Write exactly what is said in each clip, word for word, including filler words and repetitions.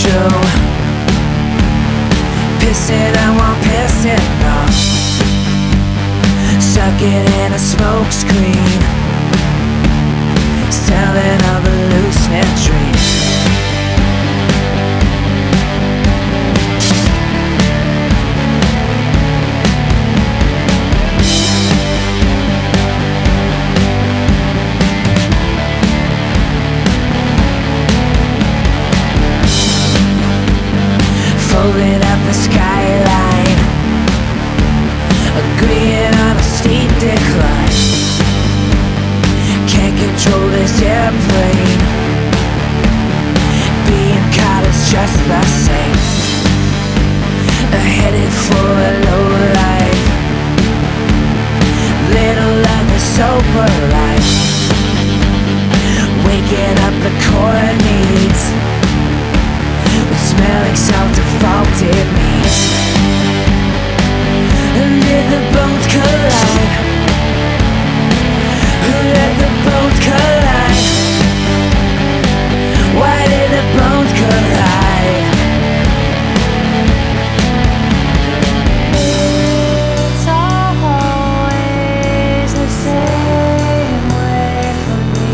show. Pissing I want pissing off. Sucking in a smoke screen. Selling of a loose-knit dream. Folding up the skyline, agreeing on a steep decline. Can't control this airplane. Being caught is just the same. Headed for a low life. Little love is so polite. Waking up the core needs. Smelling salt and faulted meat. And did the bones collide? Who let the bones collide? Why did the bones collide? It's always the same way for me.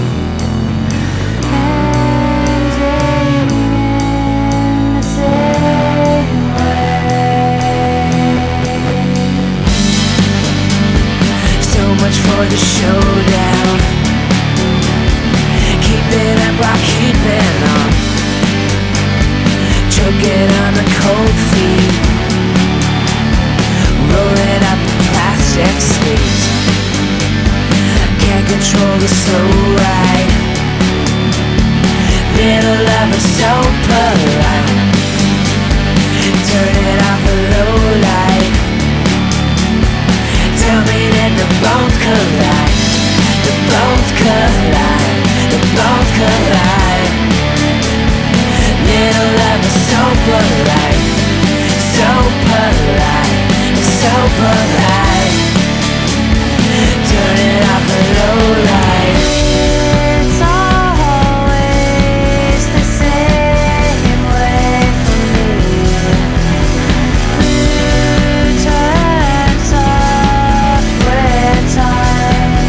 Much for the showdown. Keeping up while keeping on. Choking on the cold feet. Rolling up the plastic sleeves. Can't control the slow ride. Little love is so polite. Turning off the low light. Tell me that the bones collide. The bones collide. The bones collide. Little love is so polite. So polite. So polite. Turning off the low light. It's always the same way for me. Who turns off with time?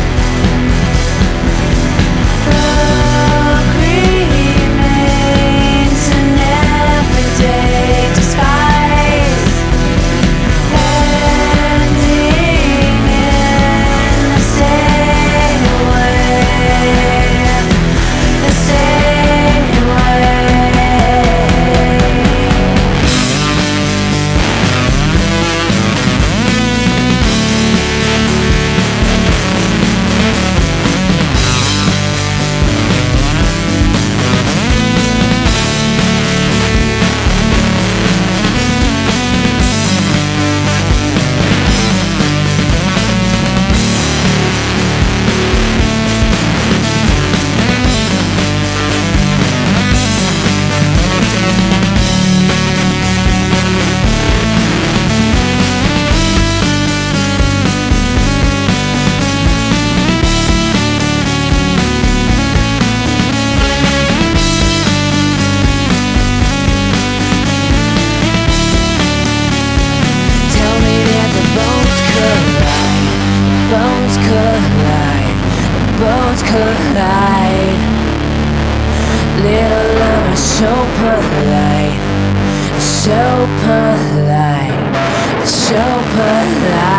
The remains an everyday disguise. Ending in the same way. The same way. Tell me that the bones collide. Bones collide. The bones collide. Little love is so polite. So polite. So polite.